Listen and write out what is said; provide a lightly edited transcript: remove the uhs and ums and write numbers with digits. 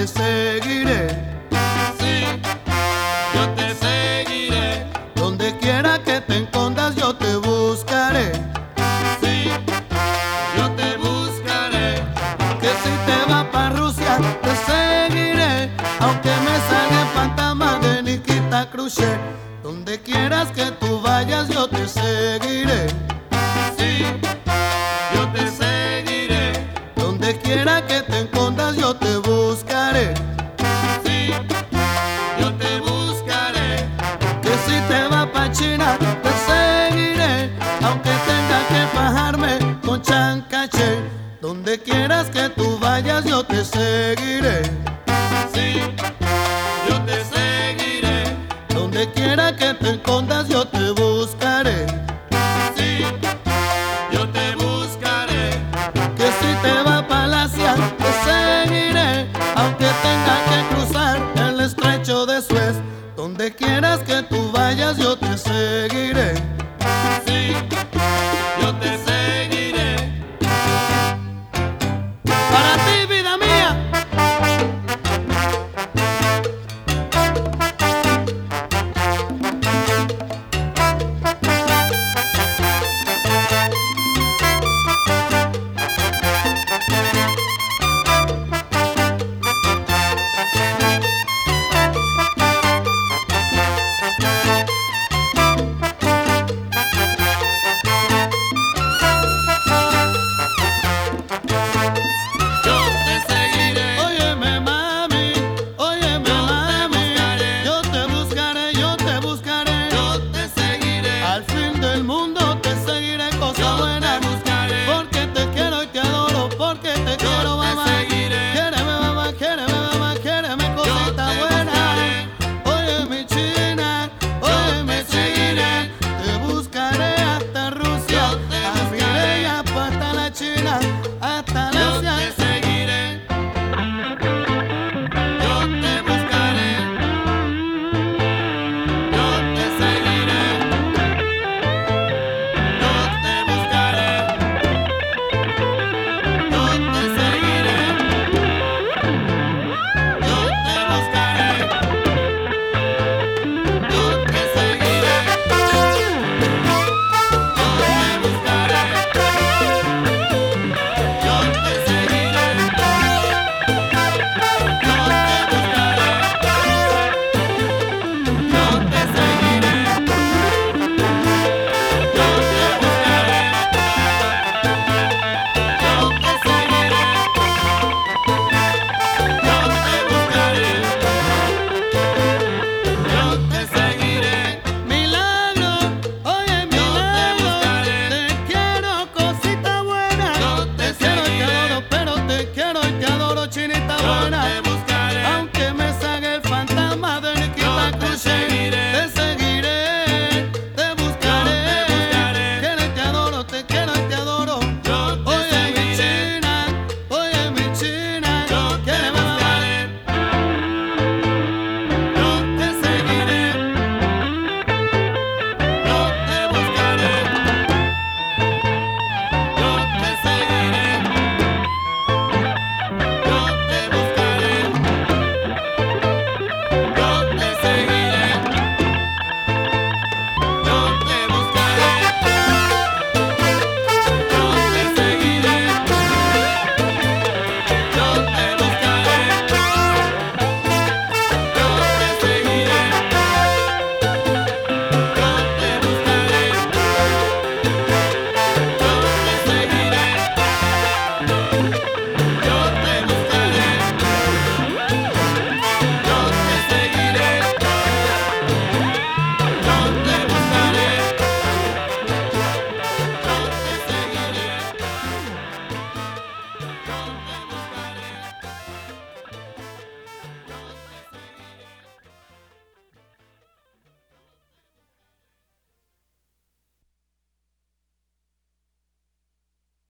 te seguiré. Sí, yo te seguiré. Donde quiera que te escondas yo te buscaré. Sí, yo te buscaré. Que si te vas pa' Rusia te seguiré, aunque me salga el fantasma de Nikita Khrushchev. Donde quieras que tú vayas yo te seguiré. Sí, yo te seguiré. Donde quiera que te escondas yo te buscaré. Sí, yo te buscaré. Que si te vas pa' China te seguiré, aunque tenga que bajarme con Chiang Kai-shek. Donde quieras que tú vayas yo te seguiré. Sí, yo te seguiré. Donde quiera que te escondas yo te buscaré. Sí, yo te buscaré. Que si te vas pa' Asia te seguiré, aunque tenga que cruzar el estrecho de Suez. Donde quieras que tú vayas yo te seguiré. Sí, yo te seguiré.